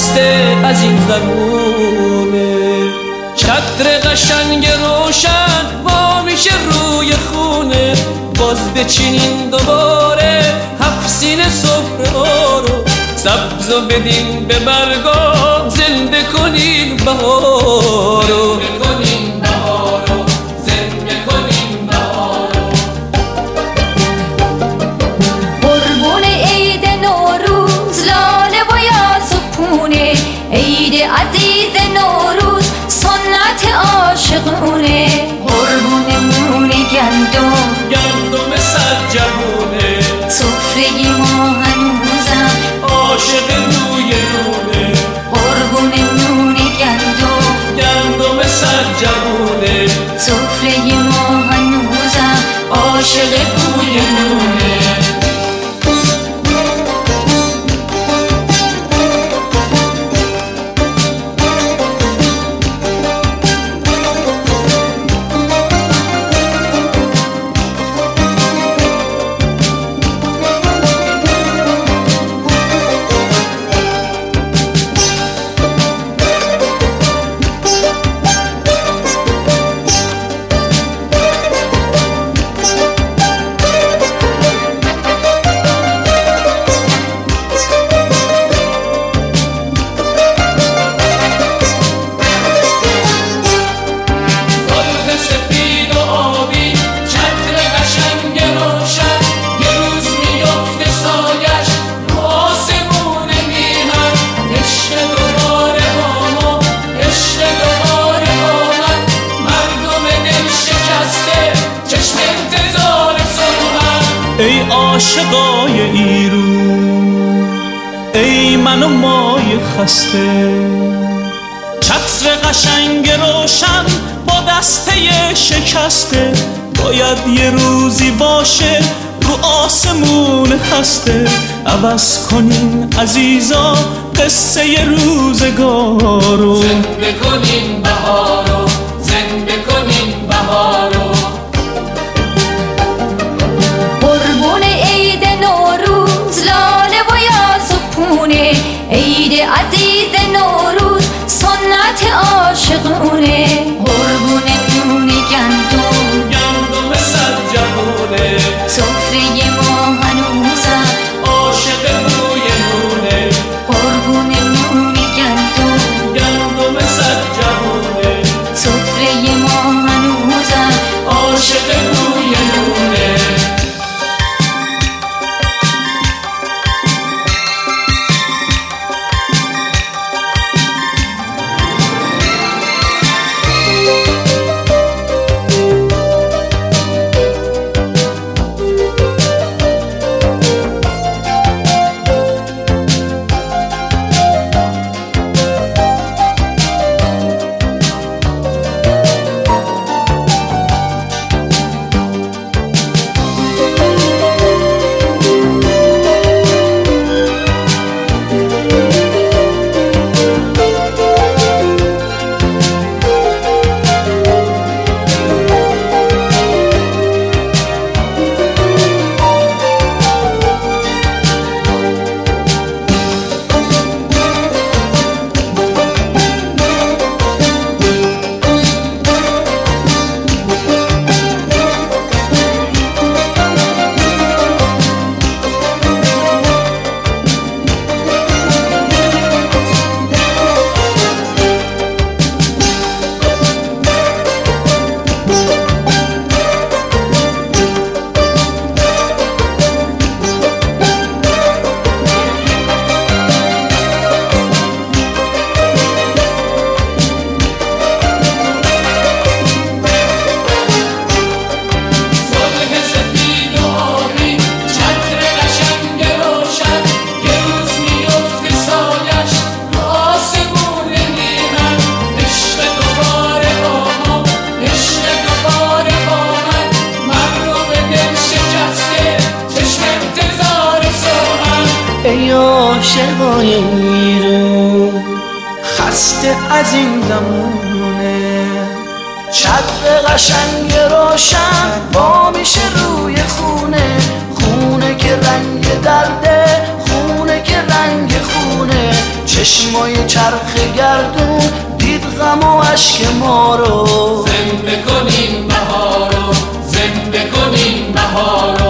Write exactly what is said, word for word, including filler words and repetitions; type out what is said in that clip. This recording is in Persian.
خسته از این زمونه. چتر قشنگ روشن وا میشه روی خونه، باز بچینین دوباره هفت سینه سفره رو، سبز و بدین به برگا زنده کنین بهارو. عید عزیز نوروز سنت عاشقونه، قربونمون گندم گندم سرجمونه، سفره ما هنوزم عاشق روی نونه، قربونمون گندم گندم سرجمونه، سفره ما هنوزم عاشق روی نونه. ای عاشقای ایرون، ای من و مای خسته، چتر قشنگ روشن با دسته شکسته، باید یه روزی باشه رو آسمون خسته. عوض کنین عزیزا قصه روزگارو، زنده کنین بهارو، زنده کنین بهارو. عید عزیز نوروز سنت عاشقونه، قربونمون گندم گندم سرجمونه، سفره ما هنوزم عاشق روی نونه، قربونمون گندم گندم سرجمونه، سفره ما هنوزم عاشق روی نونه. ای عاشقای ایرون، خسته از این زمونه، چتر قشنگ روشن وا میشه روی خونه، خونه که رنگ درده، خونه که رنگ خونه، چشمای چرخ گردون دید غم و عشق ما رو. زنده کنین بهارو، زنده کنین بهارو.